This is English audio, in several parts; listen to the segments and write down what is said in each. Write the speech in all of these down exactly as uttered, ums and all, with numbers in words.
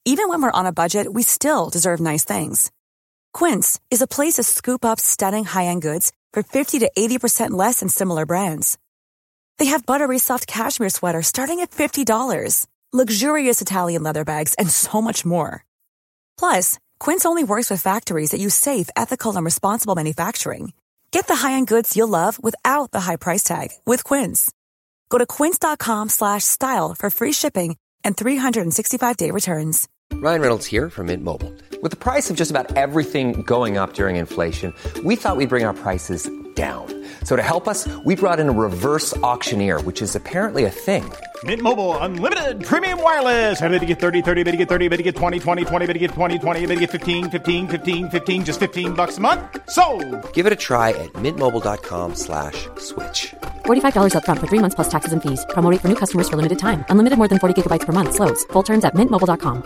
Even when we're on a budget, we still deserve nice things. Quince is a place to scoop up stunning high-end goods for fifty to eighty percent less than similar brands. They have buttery soft cashmere sweaters starting at fifty dollars, luxurious Italian leather bags, and so much more. Plus, Quince only works with factories that use safe, ethical, and responsible manufacturing. Get the high-end goods you'll love without the high price tag with Quince. Go to quince.com slash style for free shipping and three sixty-five day returns. Ryan Reynolds here from Mint Mobile. With the price of just about everything going up during inflation, we thought we'd bring our prices down. So to help us, we brought in a reverse auctioneer, which is apparently a thing. Mint Mobile Unlimited Premium Wireless. How to get thirty, thirty, how to get thirty, how to get twenty, twenty, twenty, how to get twenty, twenty, how to get fifteen, fifteen, fifteen, fifteen, just fifteen bucks a month? Sold! Give it a try at mintmobile.com slash switch. forty-five dollars up front for three months plus taxes and fees. Promo rate for new customers for limited time. Unlimited more than forty gigabytes per month. Slows full terms at mint mobile dot com.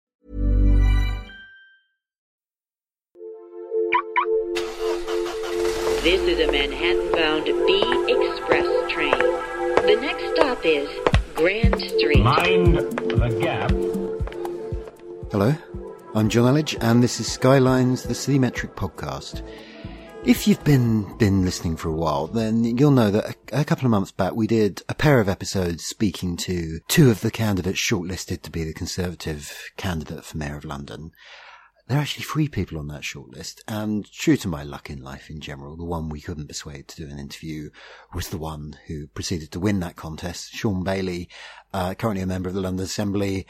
This is a Manhattan-bound B Express train. The next stop is Grand Street. Mind the gap. Hello, I'm John Elledge, and this is Skylines, the Citymetric podcast. If you've been been listening for a while, then you'll know that a, a couple of months back we did a pair of episodes speaking to two of the candidates shortlisted to be the Conservative candidate for Mayor of London. There are actually three people on that shortlist, and true to my luck in life in general, the one we couldn't persuade to do an interview was the one who proceeded to win that contest, Sean Bailey, uh, currently a member of the London Assembly,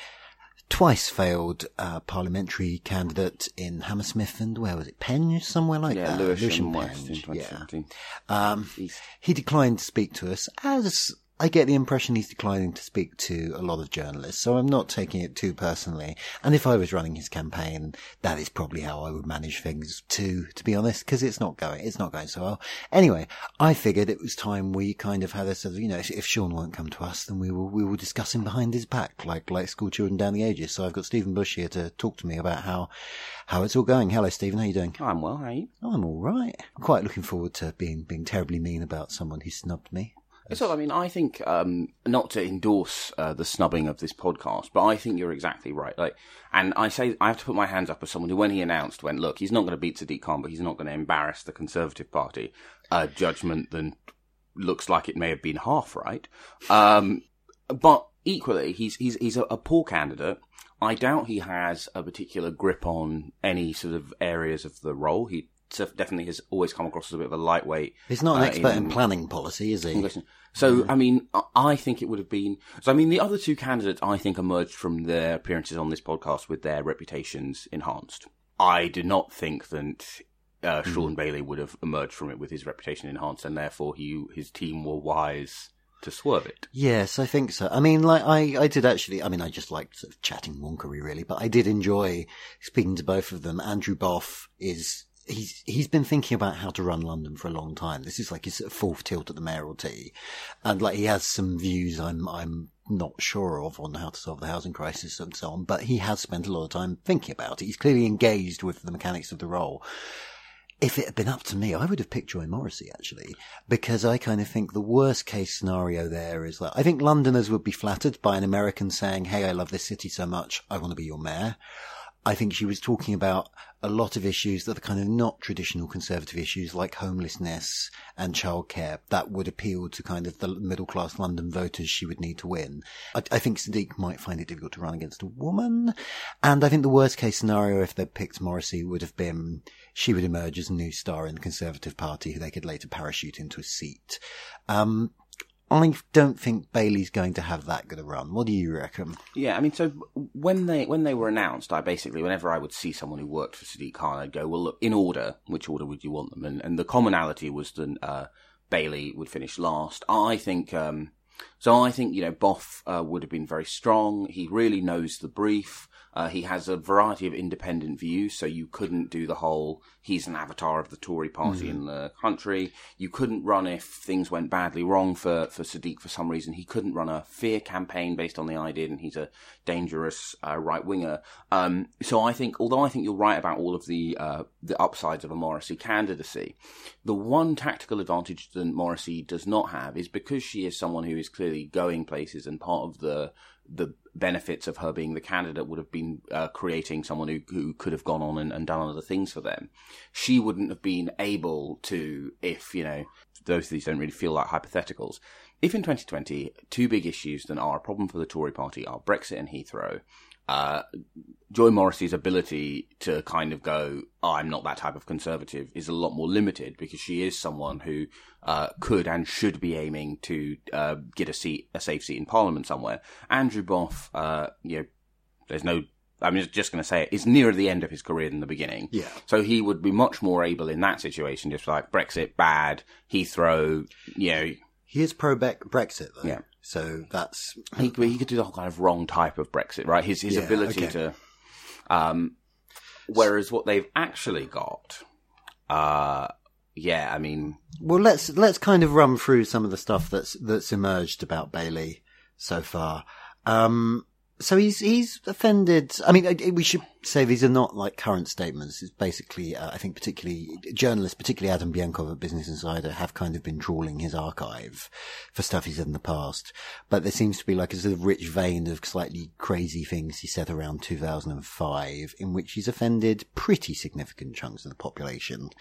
twice failed uh, parliamentary candidate in Hammersmith and where was it, Penge, somewhere like yeah, that? Lewisham, Lewisham West Penge, in twenty seventeen. Yeah. Um, he declined to speak to us, as I get the impression he's declining to speak to a lot of journalists, so I'm not taking it too personally. And if I was running his campaign, that is probably how I would manage things too, to be honest, because it's not going, it's not going so well. Anyway, I figured it was time we kind of had a sort of, you know, if, if Sean won't come to us, then we will, we will discuss him behind his back, like, like school children down the ages. So I've got Stephen Bush here to talk to me about how, how it's all going. Hello, Stephen, how are you doing? I'm well, how are you? Oh, I'm alright. I'm quite looking forward to being, being terribly mean about someone who snubbed me. So, I mean, I think, um, not to endorse uh, the snubbing of this podcast, but I think you're exactly right. Like, and I say, I have to put my hands up as someone who, when he announced, went, look, he's not going to beat Sadiq Khan, but he's not going to embarrass the Conservative Party. A judgment that looks like it may have been half right. Um, but equally, he's, he's, he's a, a poor candidate. I doubt he has a particular grip on any sort of areas of the role. He definitely has always come across as a bit of a lightweight. He's not an uh, expert in, in planning policy, is he? So, I mean, I think it would have been... So, I mean, the other two candidates, I think, emerged from their appearances on this podcast with their reputations enhanced. I do not think that uh, Sean mm. Bailey would have emerged from it with his reputation enhanced, and therefore he, his team were wise to swerve it. Yes, I think so. I mean, like, I, I did actually, I mean, I just liked sort of chatting wonkery, really, but I did enjoy speaking to both of them. Andrew Boff is... He's, he's been thinking about how to run London for a long time. This is like his fourth tilt at the mayoralty. And like, he has some views I'm, I'm not sure of on how to solve the housing crisis and so on, but he has spent a lot of time thinking about it. He's clearly engaged with the mechanics of the role. If it had been up to me, I would have picked Joy Morrissey, actually, because I kind of think the worst case scenario there is that I think Londoners would be flattered by an American saying, hey, I love this city so much, I want to be your mayor. I think she was talking about a lot of issues that are kind of not traditional Conservative issues like homelessness and childcare that would appeal to kind of the middle class London voters she would need to win. I, I think Sadiq might find it difficult to run against a woman. And I think the worst case scenario if they picked Morrissey would have been she would emerge as a new star in the Conservative Party who they could later parachute into a seat. Um, I don't think Bailey's going to have that good a run. What do you reckon? Yeah, I mean, so when they when they were announced, I basically, whenever I would see someone who worked for Sadiq Khan, I'd go, well, look, in order, which order would you want them? And, and the commonality was that uh, Bailey would finish last. I think, um, so I think, you know, Boff uh, would have been very strong. He really knows the brief. Uh, he has a variety of independent views, so you couldn't do the whole, he's an avatar of the Tory party mm. in the country. You couldn't run if things went badly wrong for, for Sadiq for some reason. He couldn't run a fear campaign based on the idea that he's a dangerous uh, right-winger. Um, so I think, although I think you're right about all of the uh, the upsides of a Morrissey candidacy, the one tactical advantage that Morrissey does not have is because she is someone who is clearly going places and part of the the benefits of her being the candidate would have been uh, creating someone who, who could have gone on and, and done other things for them. She wouldn't have been able to, if, you know, those of these don't really feel like hypotheticals. If in twenty twenty, two big issues that are a problem for the Tory party are Brexit and Heathrow, uh, Joy Morrissey's ability to kind of go, oh, I'm not that type of conservative, is a lot more limited because she is someone who uh, could and should be aiming to uh, get a seat, a safe seat in Parliament somewhere. Andrew Boff, uh, you know, there's no, I'm just going to say it, is nearer the end of his career than the beginning. Yeah. So he would be much more able in that situation, just like Brexit, bad, Heathrow, you know. He is pro-Brexit, though. Yeah. So that's... He, he could do the whole kind of wrong type of Brexit, right? His his Yeah, ability okay. to... Um, whereas what they've actually got... Uh, yeah, I mean... Well, let's let's kind of run through some of the stuff that's that's emerged about Bailey so far. Um, so he's he's offended. I mean, we should say these are not like current statements. It's basically, uh, I think, particularly journalists, particularly Adam Bienkov at Business Insider, have kind of been trawling his archive for stuff he said in the past. But there seems to be like a sort of rich vein of slightly crazy things he said around two thousand five, in which he's offended pretty significant chunks of the population.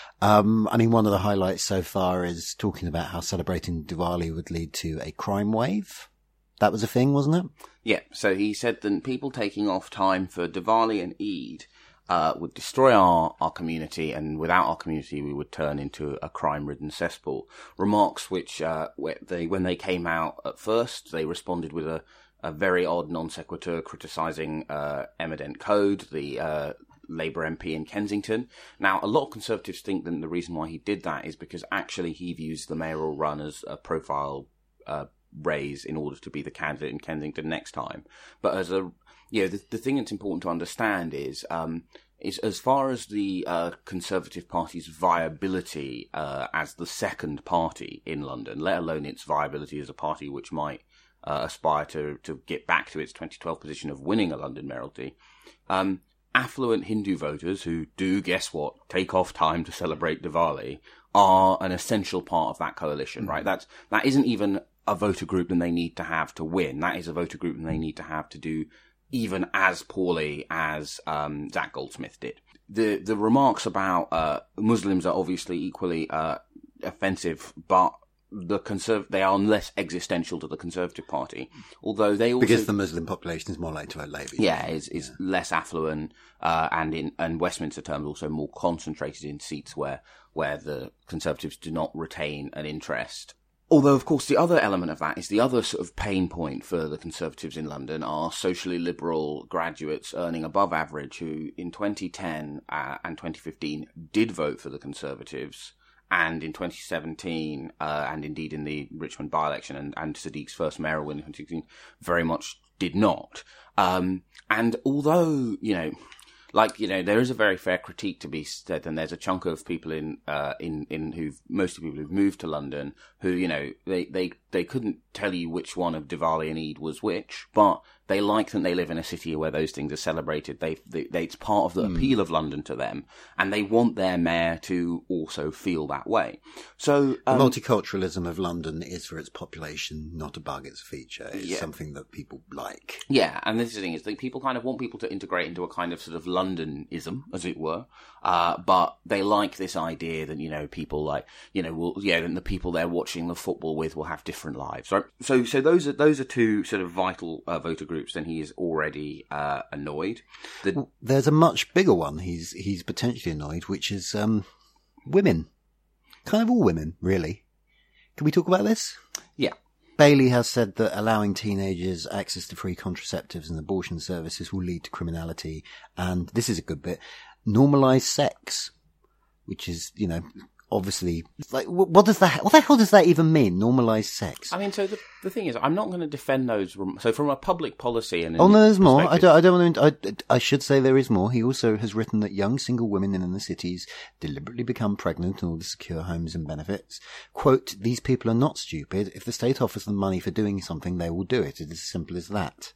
Um, I mean, one of the highlights so far is talking about how celebrating Diwali would lead to a crime wave. That was a thing, wasn't it? Yeah, so he said that people taking off time for Diwali and Eid uh, would destroy our, our community, and without our community we would turn into a crime-ridden cesspool. Remarks which, uh, where they, when they came out at first, they responded with a, a very odd non sequitur criticising uh, Emmerdent Code, the uh, Labour M P in Kensington. Now, a lot of Conservatives think that the reason why he did that is because actually he views the mayoral run as a profile uh raise in order to be the candidate in Kensington next time. But as a, you know, the, the thing that's important to understand is, um, is as far as the uh, Conservative Party's viability uh, as the second party in London, let alone its viability as a party which might uh, aspire to, to get back to its twenty twelve position of winning a London mayoralty, um, affluent Hindu voters who do, guess what, take off time to celebrate Diwali are an essential part of that coalition, right? That's, that isn't even a voter group than they need to have to win. That is a voter group than they need to have to do even as poorly as um, Zach Goldsmith did. The the remarks about uh, Muslims are obviously equally uh, offensive, but the conserv- they are less existential to the Conservative Party, although they also... Because the Muslim population is more likely to vote Labour. Yeah, is is yeah. less affluent, uh, and in and Westminster terms also more concentrated in seats where where the Conservatives do not retain an interest. Although, of course, the other element of that is the other sort of pain point for the Conservatives in London are socially liberal graduates earning above average who in twenty ten uh, and twenty fifteen did vote for the Conservatives, and in twenty seventeen, uh, and indeed in the Richmond by-election and, and Sadiq's first mayoral win in twenty sixteen, very much did not. Um, and although, you know... Like, you know, there is a very fair critique to be said, and there's a chunk of people in, uh, in, in who've, mostly people who've moved to London, who, you know, they, they, they couldn't tell you which one of Diwali and Eid was which, but they like that they live in a city where those things are celebrated. They, they, they it's part of the mm. appeal of London to them, and they want their mayor to also feel that way. So, um, the multiculturalism of London is for its population, not a bug, it's a feature. It's yeah. something that people like. Yeah, and this is the thing, is that people kind of want people to integrate into a kind of sort of Londonism, as it were, uh, but they like this idea that, you know, people like, you know, will, yeah, and the people they're watching the football with will have different lives, right? So, so those are, those are two sort of vital, uh, voter groups, then he is already, uh, annoyed. The... Well, there's a much bigger one he's, he's potentially annoyed, which is, um, women. Kind of all women, really. Can we talk about this? Yeah. Bailey has said that allowing teenagers access to free contraceptives and abortion services will lead to criminality. And this is a good bit. Normalise sex, which is, you know, obviously, like, what does that, what the hell does that even mean? Normalise sex? I mean, so the, the thing is, I'm not going to defend those. So from a public policy and... Oh, no, there's more. I don't, I don't want to, I, I should say there is more. He also has written that young single women in the cities deliberately become pregnant in order to secure homes and benefits. Quote, these people are not stupid. If the state offers them money for doing something, they will do it. It is as simple as that.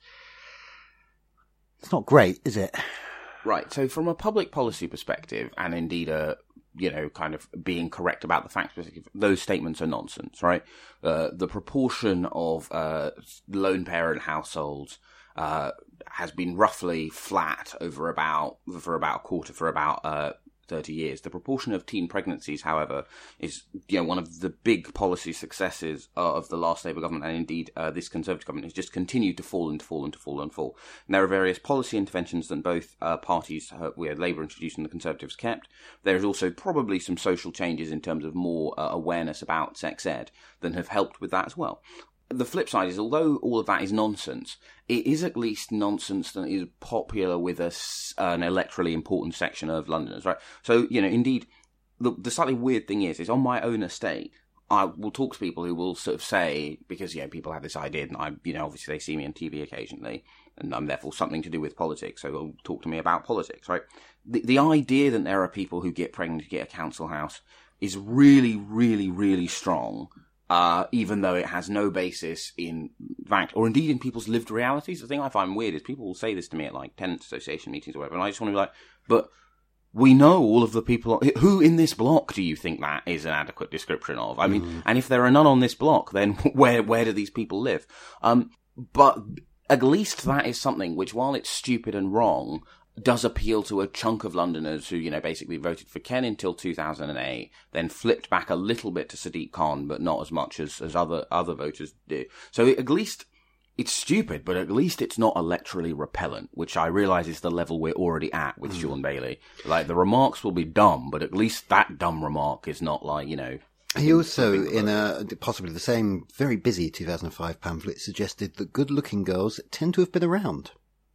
It's not great, is it? Right. So from a public policy perspective, and indeed a, you know, kind of being correct about the facts, those statements are nonsense, right? Uh, the proportion of uh, lone parent households uh, has been roughly flat over about for about a quarter for about uh, thirty years. The proportion of teen pregnancies, however, is you know one of the big policy successes uh, of the last Labour government, and indeed uh, this Conservative government has just continued to fall and to fall and to fall and fall. And there are various policy interventions that both uh, parties, uh, we had Labour introduced and the Conservatives kept. There is also probably some social changes in terms of more uh, awareness about sex ed that have helped with that as well. The flip side is, although all of that is nonsense, it is at least nonsense that is popular with a, an electorally important section of Londoners, right? So, you know, indeed, the, the slightly weird thing is, is on my own estate, I will talk to people who will sort of say, because, you know, people have this idea, and I, you know, obviously they see me on T V occasionally, and I'm therefore something to do with politics, so they'll talk to me about politics, right? The, the idea that there are people who get pregnant to get a council house is really, really, really strong. Uh, even though it has no basis in fact, or indeed in people's lived realities. The thing I find weird is people will say this to me at like tenant association meetings or whatever, and I just want to be like, but we know all of the people, who in this block do you think that is an adequate description of? I mean, mm. and if there are none on this block, then where, where do these people live? Um, but at least that is something which, while it's stupid and wrong, does appeal to a chunk of Londoners who, you know, basically voted for Ken until two thousand eight, then flipped back a little bit to Sadiq Khan, but not as much as, as other, other voters do. So at least, it's stupid, but at least it's not electorally repellent, which I realise is the level we're already at with mm. Sean Bailey. Like, the remarks will be dumb, but at least that dumb remark is not like, you know... He also, in a possibly the same very busy two thousand five pamphlet, suggested that good-looking girls tend to have been around,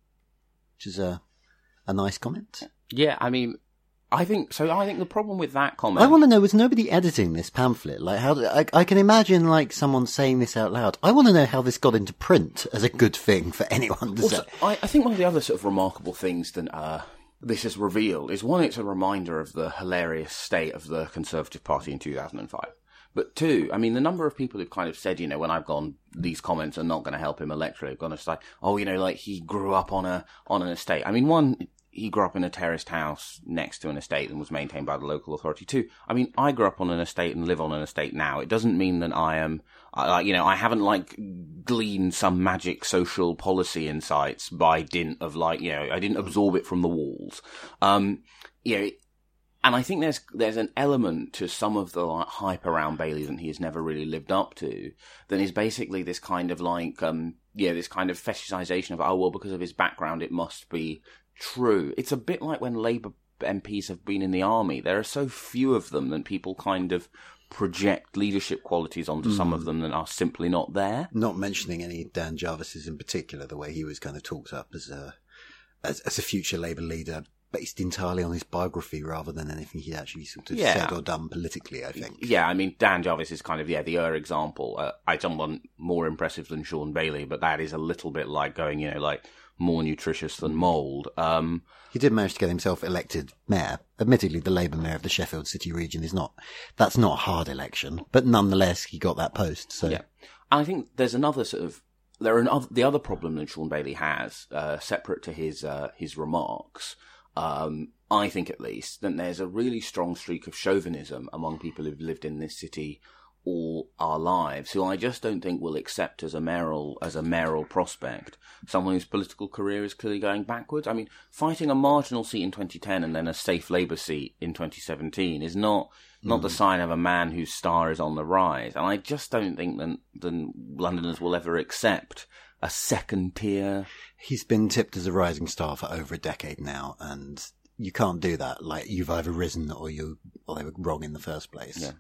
which is a... A nice comment. Yeah, I mean, I think so. I think the problem with that comment, I want to know, was nobody editing this pamphlet? Like, how? Do, I, I can imagine like someone saying this out loud. I want to know how this got into print as a good thing for anyone to also, say. I, I think one of the other sort of remarkable things that uh, this has revealed is, one, it's a reminder of the hilarious state of the Conservative Party in two thousand five. But two, I mean, the number of people who've kind of said, you know, when I've gone, these comments are not going to help him electorally, have gone to say, oh, you know, like he grew up on a on an estate. I mean, one, he grew up in a terraced house next to an estate and was maintained by the local authority. Two, I mean, I grew up on an estate and live on an estate now. It doesn't mean that I am, like, you know, I haven't like gleaned some magic social policy insights by dint of like, you know, I didn't absorb it from the walls. Um, you know. And I think there's there's an element to some of the like, hype around Bailey that he has never really lived up to, that is basically this kind of like, um, yeah, this kind of fetishization of, oh, well, because of his background, it must be true. It's a bit like when Labour M Ps have been in the army. There are so few of them that people kind of project leadership qualities onto mm. some of them that are simply not there. Not mentioning any Dan Jarvis's in particular, the way he was kind of talked up as a, as, as a future Labour leader, based entirely on his biography rather than anything he actually sort of yeah. said or done politically, I think. Yeah, I mean, Dan Jarvis is kind of, yeah, the er example. Uh, I someone more impressive than Sean Bailey, but that is a little bit like going, you know, like more nutritious than mould. Um, he did manage to get himself elected mayor. Admittedly, the Labour mayor of the Sheffield City region is not, that's not a hard election, but nonetheless, he got that post, so. Yeah. And I think there's another sort of, there are another, the other problem that Sean Bailey has, uh, separate to his, uh, his remarks, Um, I think at least, that there's a really strong streak of chauvinism among people who've lived in this city all our lives, who I just don't think will accept as a mayoral, as a mayoral prospect, someone whose political career is clearly going backwards. I mean, fighting a marginal seat in twenty ten and then a safe Labour seat in twenty seventeen is not, not mm. the sign of a man whose star is on the rise. And I just don't think that, that Londoners will ever accept a second tier. He's been tipped as a rising star for over a decade now, and you can't do that. Like, you've either risen or you, or they were wrong in the first place. Yeah.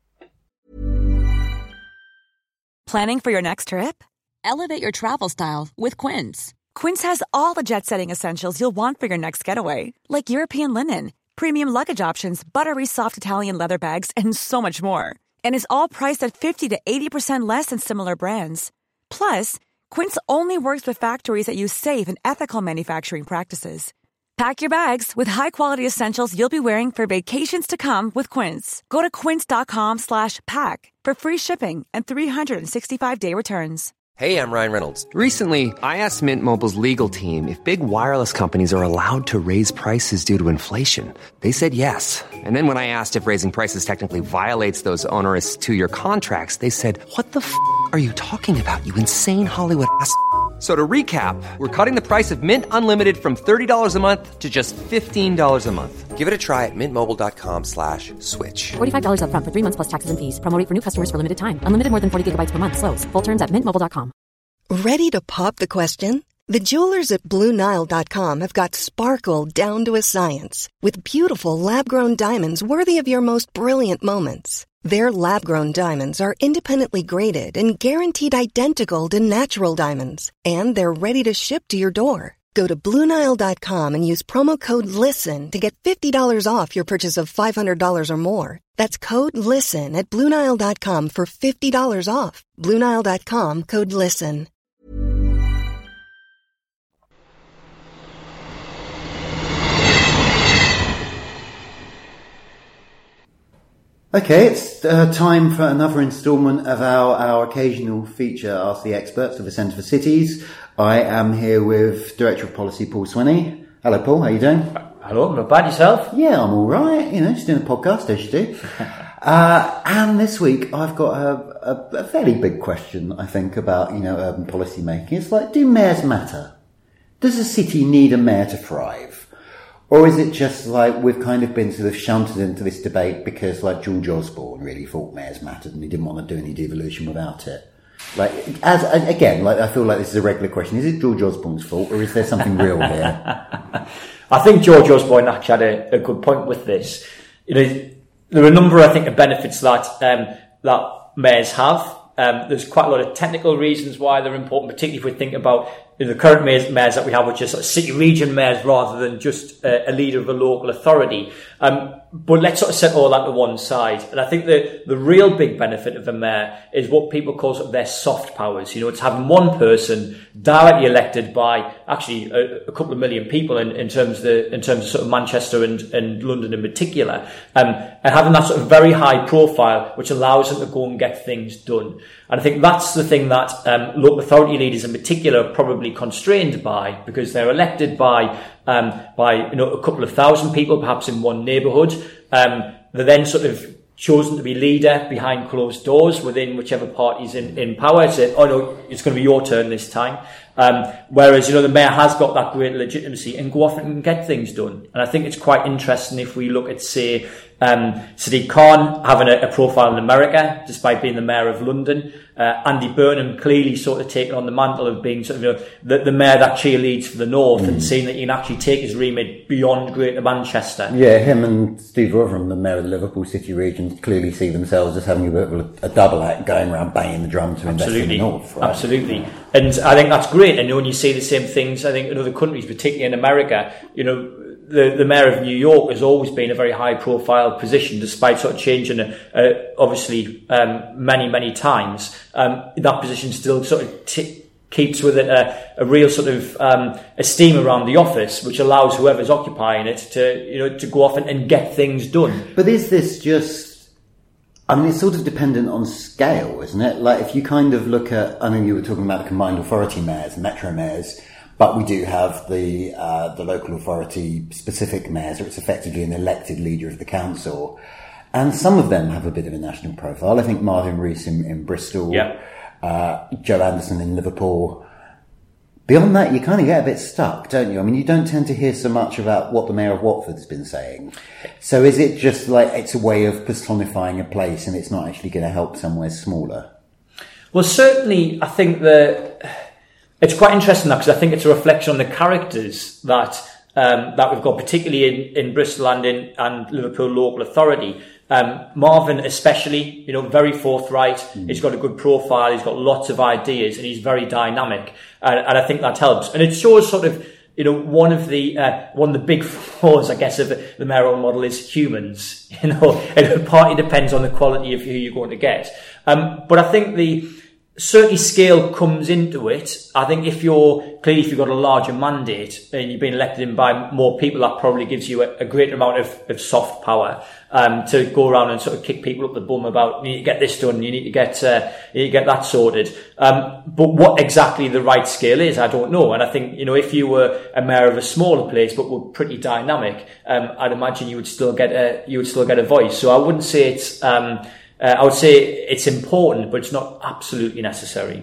Planning for your next trip? Elevate your travel style with Quince. Quince has all the jet-setting essentials you'll want for your next getaway, like European linen, premium luggage options, buttery soft Italian leather bags, and so much more. And is all priced at fifty to eighty percent less than similar brands. Plus, Quince only works with factories that use safe and ethical manufacturing practices. Pack your bags with high-quality essentials you'll be wearing for vacations to come with Quince. Go to quince.com slash pack for free shipping and three sixty-five day returns. Hey, I'm Ryan Reynolds. Recently, I asked Mint Mobile's legal team if big wireless companies are allowed to raise prices due to inflation. They said yes. And then when I asked if raising prices technically violates those onerous two-year contracts, they said, what the f*** are you talking about, you insane Hollywood ass f- So to recap, we're cutting the price of Mint Unlimited from thirty dollars a month to just fifteen dollars a month. Give it a try at mintmobile.com slash switch. forty-five dollars up front for three months plus taxes and fees. Promo rate for new customers for limited time. Unlimited more than forty gigabytes per month. Slows full terms at mint mobile dot com. Ready to pop the question? The jewelers at Blue Nile dot com have got sparkle down to a science with beautiful lab-grown diamonds worthy of your most brilliant moments. Their lab-grown diamonds are independently graded and guaranteed identical to natural diamonds, and they're ready to ship to your door. Go to Blue Nile dot com and use promo code LISTEN to get fifty dollars off your purchase of five hundred dollars or more. That's code LISTEN at Blue Nile dot com for fifty dollars off. Blue Nile dot com, code LISTEN. Okay, it's uh, time for another instalment of our, our occasional feature, Ask the Experts of the Centre for Cities. I am here with Director of Policy, Paul Swinney. Hello, Paul. How are you doing? Hello, not bad. Yourself? Yeah, I'm all right. You know, just doing a podcast, as you do. uh, and this week, I've got a, a, a fairly big question, I think, about, you know, urban policy making. It's like, do mayors matter? Does a city need a mayor to thrive? Or is it just like we've kind of been sort of shunted into this debate because like George Osborne really thought mayors mattered and he didn't want to do any devolution without it? Like, as again, like I feel like this is a regular question. Is it George Osborne's fault or is there something real here? I think George Osborne actually had a, a good point with this. You know, there are a number, I think, of benefits that um, that mayors have. Um, there's quite a lot of technical reasons why they're important, particularly if we think about you know, the current mayors, mayors that we have, which are sort of city region mayors rather than just a, a leader of a local authority. Um, but let's sort of set all that to one side. And I think the, the real big benefit of a mayor is what people call sort of their soft powers. You know, it's having one person directly elected by actually a, a couple of million people in, in terms of the, in terms of sort of Manchester and, and London in particular. Um, and having that sort of very high profile, which allows them to go and get things done. And I think that's the thing that um, local authority leaders in particular are probably constrained by, because they're elected by um, by you know a couple of thousand people, perhaps in one neighbourhood. Um, they're then sort of chosen to be leader behind closed doors within whichever party's in, in power. Say, oh no, it's going to be your turn this time. Um, whereas, you know, the mayor has got that great legitimacy and go off and get things done. And I think it's quite interesting if we look at, say, um, Sadiq Khan having a, a profile in America, despite being the mayor of London. Uh, Andy Burnham clearly sort of taking on the mantle of being sort of, you know, the, the mayor that cheerleads for the North mm. and seeing that he can actually take his remit beyond Greater Manchester. Yeah, him and Steve Rotherham, the mayor of the Liverpool City region, clearly see themselves as having a bit of a, a double act going around banging the drum to invest Absolutely. in the North. Right? Absolutely. And I think that's great. And when you see the same things, I think in other countries, particularly in America, you know, the, the mayor of New York has always been a very high profile position, despite sort of changing, uh, obviously, um, many, many times. Um, that position still sort of t- keeps with it a, a real sort of um, esteem around the office, which allows whoever's occupying it to, you know, to go off and, and get things done. But is this just, I mean, it's sort of dependent on scale, isn't it? Like, if you kind of look at, I mean, you were talking about the combined authority mayors, metro mayors, but we do have the uh, the local authority specific mayors, or it's effectively an elected leader of the council. And some of them have a bit of a national profile. I think Marvin Rees in, in Bristol, yeah. uh, Joe Anderson in Liverpool. Beyond that, you kind of get a bit stuck, don't you? I mean, you don't tend to hear so much about what the mayor of Watford's been saying. So is it just like it's a way of personifying a place and it's not actually going to help somewhere smaller? Well, certainly, I think that it's quite interesting because I think it's a reflection on the characters that um, that we've got, particularly in, in Bristol and in and Liverpool local authority. Um, Marvin especially, you know, very forthright. Mm. He's got a good profile. He's got lots of ideas, and he's very dynamic. And, and I think that helps. And it shows sort of, you know, one of the uh, one of the big flaws, I guess, of the mayoral model is humans. You know, it partly depends on the quality of who you're going to get. Um, but I think the certainly scale comes into it. I think if you're, clearly if you've got a larger mandate and you've been elected in by more people, that probably gives you a, a greater amount of, of soft power, um, to go around and sort of kick people up the bum about, you need to get this done, you need to get, uh, you need to get that sorted. Um, but what exactly the right scale is, I don't know. And I think, you know, if you were a mayor of a smaller place, but were pretty dynamic, um, I'd imagine you would still get a, you would still get a voice. So I wouldn't say it's, um, Uh, I would say it's important, but it's not absolutely necessary.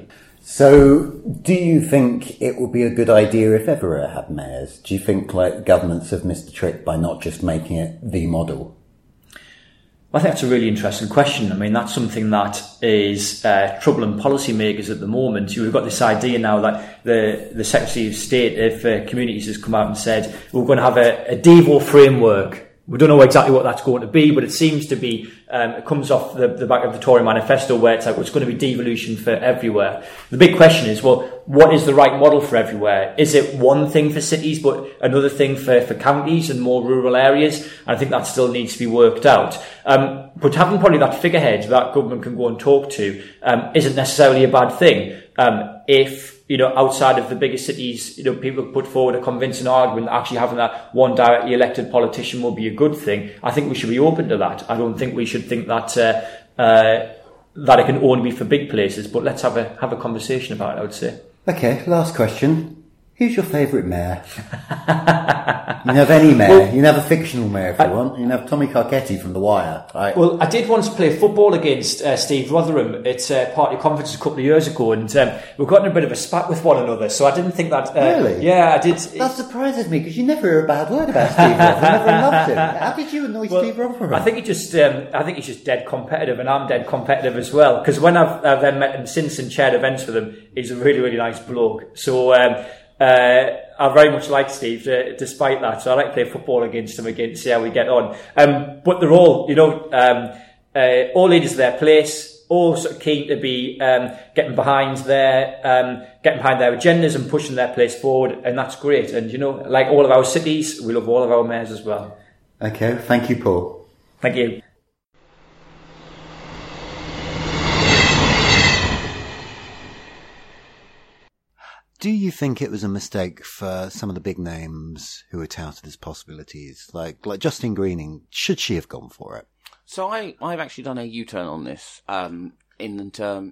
So, do you think it would be a good idea if Everett had mayors? Do you think like governments have missed the trick by not just making it the model? I think that's a really interesting question. I mean, that's something that is uh, troubling policymakers at the moment. You've got this idea now that the, the Secretary of State of uh, Communities has come out and said, we're going to have a, a Devo framework. We don't know exactly what that's going to be, but it seems to be, um, it comes off the, the back of the Tory manifesto where it's like, well, it's going to be devolution for everywhere. The big question is, well, what is the right model for everywhere? Is it one thing for cities, but another thing for, for counties and more rural areas? And I think that still needs to be worked out. Um, but having probably that figurehead that government can go and talk to, um, isn't necessarily a bad thing. Um, if, you know, outside of the bigger cities, you know, people put forward a convincing argument that actually having that one directly elected politician will be a good thing, I think we should be open to that. I don't think we should think that, uh, uh, that it can only be for big places, but let's have a, have a conversation about it, I would say. Okay, last question. Who's your favourite mayor? You can have any mayor. Well, you can have a fictional mayor if you I, want. You can have Tommy Carcetti from The Wire. Right? Well, I did once play football against uh, Steve Rotherham at uh, party conference a couple of years ago, and um, we got in a bit of a spat with one another, so I didn't think that... Uh, really? Yeah, I did. That surprises me, because you never hear a bad word about Steve Rotherham. You never loved him. How did you annoy well, Steve Rotherham? I think he just, um, I think he's just dead competitive, and I'm dead competitive as well, because when I've, I've then met him since and chaired events with him, he's a really, really nice bloke. So... Um, Uh, I very much like Steve, uh, despite that. So I like to play football against him again to see how we get on. Um, but they're all, you know, um, uh, all leaders of their place, all sort of keen to be um, getting behind their, um, getting behind their agendas and pushing their place forward, and that's great. And you know, like all of our cities, we love all of our mayors as well. Okay, thank you, Paul. Thank you. Do you think it was a mistake for some of the big names who were touted as possibilities, like like Justine Greening? Should she have gone for it? So I, I've actually done a U-turn on this. Um, in term,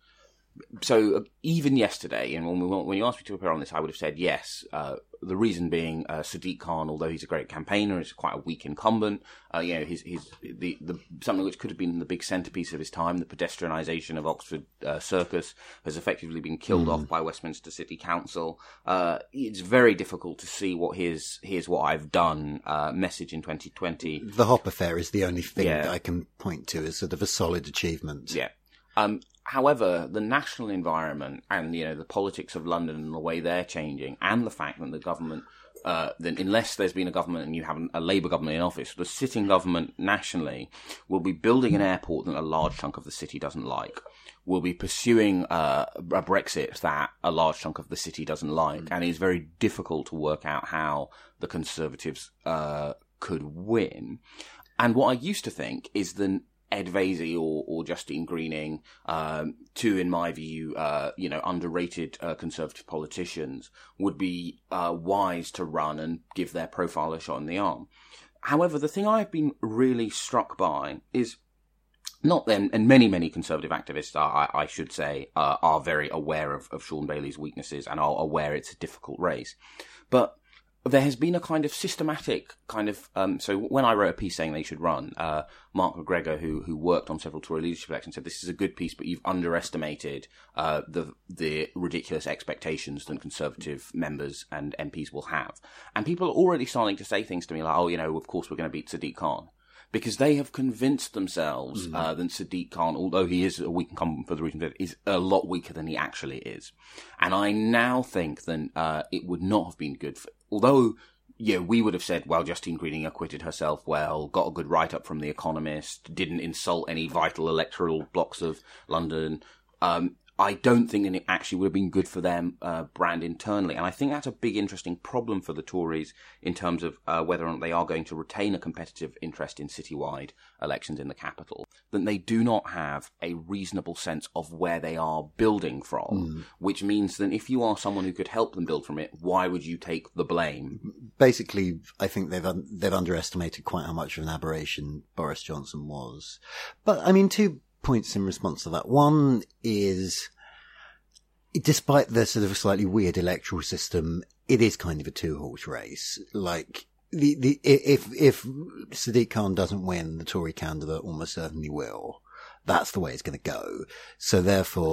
so uh, even yesterday, and when we when you asked me to appear on this, I would have said yes. Uh, the reason being, uh, Sadiq Khan, although he's a great campaigner, is quite a weak incumbent. Uh, you know, his his the, the something which could have been the big centrepiece of his time, the pedestrianisation of Oxford uh, Circus, has effectively been killed mm. off by Westminster City Council. Uh, it's very difficult to see what his here's what I've done uh, message in twenty twenty. The Hop affair is the only thing yeah. that I can point to as sort of a solid achievement. Yeah. Um, however, the national environment and, you know, the politics of London and the way they're changing, and the fact that the government, uh, that unless there's been a government and you have a Labour government in office, the sitting government nationally will be building an airport that a large chunk of the city doesn't like. Will be pursuing uh, a Brexit that a large chunk of the city doesn't like, mm. and it's very difficult to work out how the Conservatives uh, could win. And what I used to think is that Ed Vaizey or, or Justine Greening, um, two, in my view, uh, you know, underrated uh, Conservative politicians, would be uh, wise to run and give their profile a shot in the arm. However, the thing I've been really struck by is not them, and many, many Conservative activists, are, I, I should say, uh, are very aware of, of Sean Bailey's weaknesses and are aware it's a difficult race. But there has been a kind of systematic kind of, um, so when I wrote a piece saying they should run, uh, Mark McGregor, who, who worked on several Tory leadership elections, said this is a good piece, but you've underestimated, uh, the, the ridiculous expectations that Conservative members and M Ps will have. And people are already starting to say things to me like, oh, you know, of course we're going to beat Sadiq Khan. Because they have convinced themselves, mm. uh, that Sadiq Khan, although he is a weak incumbent for the reason that is a lot weaker than he actually is. And I now think that, uh, it would not have been good for, although, yeah, we would have said, well, Justine Greening acquitted herself well, got a good write-up from The Economist, didn't insult any vital electoral blocks of London. Um, I don't think that it actually would have been good for their uh, brand internally. And I think that's a big, interesting problem for the Tories in terms of uh, whether or not they are going to retain a competitive interest in citywide elections in the capital. That they do not have a reasonable sense of where they are building from, mm. which means that if you are someone who could help them build from it, why would you take the blame? Basically, I think they've un- they've underestimated quite how much of an aberration Boris Johnson was. But, I mean, two points in response to that. One is, despite the sort of slightly weird electoral system, it is kind of a two-horse race. Like, the, the, if, if Sadiq Khan doesn't win, the Tory candidate almost certainly will. That's the way it's going to go. So therefore,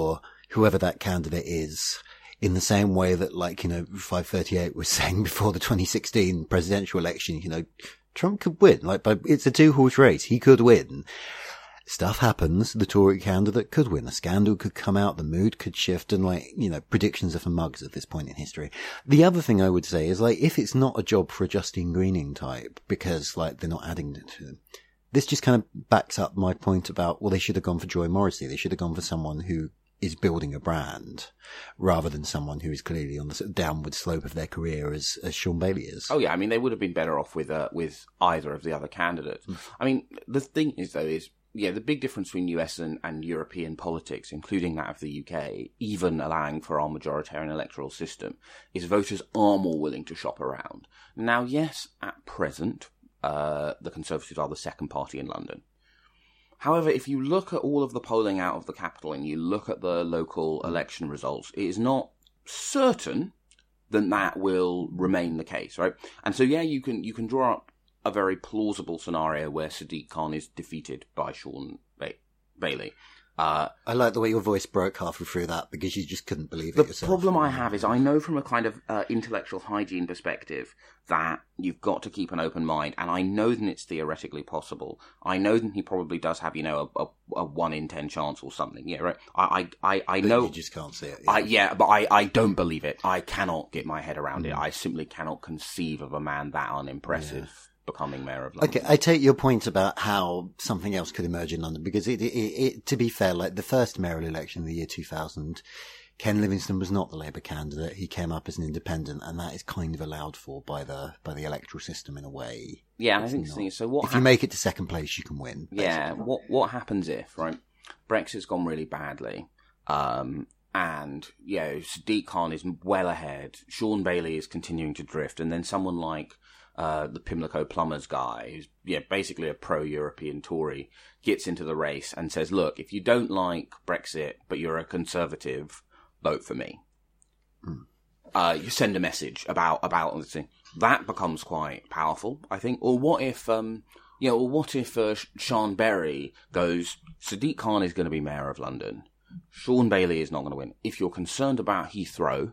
whoever that candidate is, in the same way that, like, you know, five thirty-eight was saying before the twenty sixteen presidential election, you know, Trump could win. Like, but it's a two-horse race. He could win. Stuff happens. The Tory candidate could win. A scandal could come out. The mood could shift. And, like, you know, predictions are for mugs at this point in history. The other thing I would say is, like, if it's not a job for a Justine Greening type, because, like, they're not adding it to them, this just kind of backs up my point about, well, they should have gone for Joy Morrissey. They should have gone for someone who is building a brand rather than someone who is clearly on the sort of downward slope of their career as, as Sean Bailey is. Oh, yeah. I mean, they would have been better off with, uh, with either of the other candidates. Mm. I mean, the thing is, though, is, yeah, the big difference between U S and, and European politics, including that of the U K, even allowing for our majoritarian electoral system, is voters are more willing to shop around. Now, yes, at present, uh, the Conservatives are the second party in London. However, if you look at all of the polling out of the capital and you look at the local election results, it is not certain that that will remain the case, right? And so, yeah, you can you can draw up a very plausible scenario where Sadiq Khan is defeated by Sean ba- Bailey. Uh, I like the way your voice broke halfway through that because you just couldn't believe it the yourself. The problem I have is I know from a kind of uh, intellectual hygiene perspective that you've got to keep an open mind, and I know that it's theoretically possible. I know that he probably does have, you know, a, a, a one in ten chance or something. Yeah, right. I I, I but know you just can't see it. Yeah, I, yeah but I, I don't believe it. I cannot get my head around mm. it. I simply cannot conceive of a man that unimpressive. Yeah. Becoming mayor of London. Okay, I take your point about how something else could emerge in London because it, it, it, to be fair, like the first mayoral election in the year two thousand, Ken Livingstone was not the Labour candidate. He came up as an independent, and that is kind of allowed for by the by the electoral system in a way. Yeah, I think so. So what? If ha- you make it to second place, you can win. Basically. Yeah. What What happens if right? Brexit's gone really badly. Um, And, you know, Sadiq Khan is well ahead. Sean Bailey is continuing to drift. And then someone like uh, the Pimlico Plumbers guy, who's yeah, basically a pro-European Tory, gets into the race and says, look, if you don't like Brexit, but you're a Conservative, vote for me. Mm. Uh, you send a message about, about this thing. That becomes quite powerful, I think. Or what if, um, you know, or what if uh, Sean Berry goes, Sadiq Khan is going to be mayor of London. Sean Bailey is not going to win. If you're concerned about Heathrow,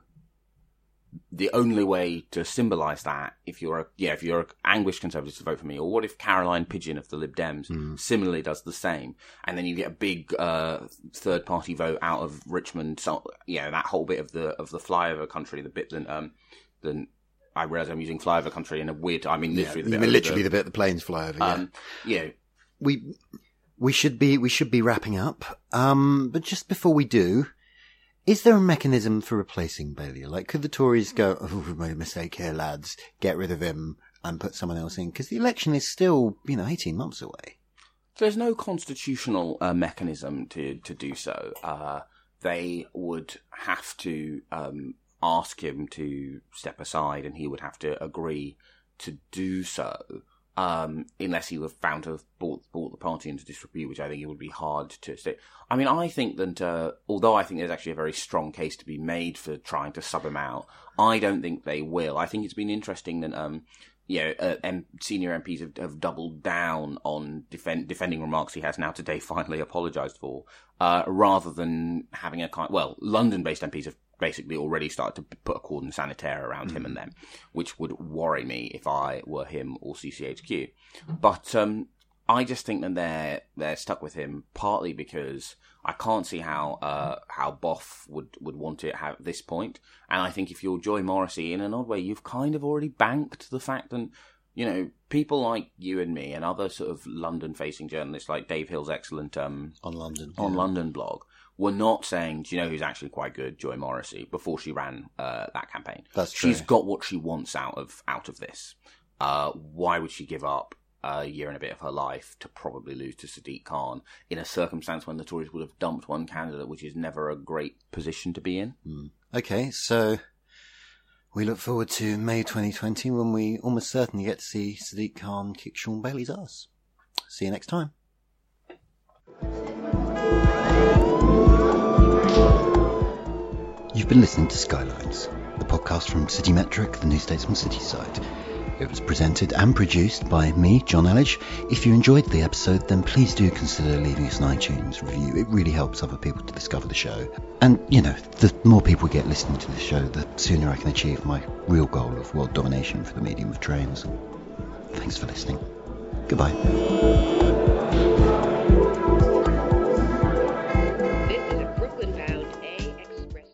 the only way to symbolise that, if you're a yeah, if you're an Anglish Conservative, to vote for me, or what if Caroline Pidgeon of the Lib Dems mm. similarly does the same, and then you get a big uh, third party vote out of Richmond, so, you know, that whole bit of the of the flyover country, the bit that um, then I realise I'm using flyover country in a weird. I mean, literally, yeah, the bit literally the, the bit the planes fly over. Um, yeah, you know, we. We should be, we should be wrapping up. Um, but just before we do, is there a mechanism for replacing Bailey? Like, could the Tories go, oh, we made a mistake here, lads, get rid of him and put someone else in? Because the election is still, you know, eighteen months away. There's no constitutional uh, mechanism to, to do so. Uh, they would have to, um, ask him to step aside and he would have to agree to do so. Um, unless he were found to have brought, brought the party into disrepute, which I think it would be hard to say. I mean, I think that, uh, although I think there's actually a very strong case to be made for trying to sub him out, I don't think they will. I think it's been interesting that, um, you know, uh, M- senior M Ps have, have doubled down on defend, defending remarks he has now today finally apologised for, uh, rather than having a kind, well, London-based M Ps have basically already started to put a cordon sanitaire around mm. him and them, which would worry me if I were him or C C H Q. But um, I just think that they're they're stuck with him partly because I can't see how uh, how Boff would, would want it at this point. And I think if you're Joy Morrissey, in an odd way, you've kind of already banked the fact that, you know, people like you and me and other sort of London-facing journalists like Dave Hill's excellent um, on London on yeah. London blog were not saying, do you know who's actually quite good, Joy Morrissey, before she ran uh, that campaign. That's true. She's got what she wants out of out of this. Uh, why would she give up a year and a bit of her life to probably lose to Sadiq Khan in a circumstance when the Tories would have dumped one candidate, which is never a great position to be in? Mm. Okay, so we look forward to May twenty twenty when we almost certainly get to see Sadiq Khan kick Sean Bailey's ass. See you next time. You've been listening to Skylines, the podcast from City Metric, the New Statesman City site. It was presented and produced by me, John Elledge. If you enjoyed the episode, then please do consider leaving us an iTunes review. It really helps other people to discover the show. And, you know, the more people we get listening to the show, the sooner I can achieve my real goal of world domination for the medium of trains. Thanks for listening. Goodbye. This is a Brooklyn-bound A Express.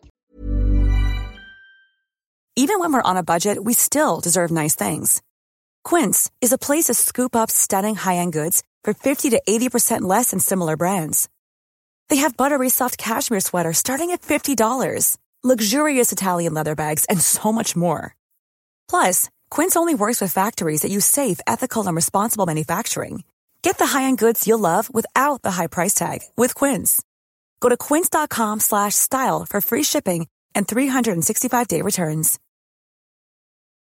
Even when we're on a budget, we still deserve nice things. Quince is a place to scoop up stunning high-end goods for fifty to eighty percent less than similar brands. They have buttery soft cashmere sweaters starting at fifty dollars, luxurious Italian leather bags, and so much more. Plus, Quince only works with factories that use safe, ethical, and responsible manufacturing. Get the high-end goods you'll love without the high price tag with Quince. Go to quince.com slash style for free shipping and three sixty-five day returns.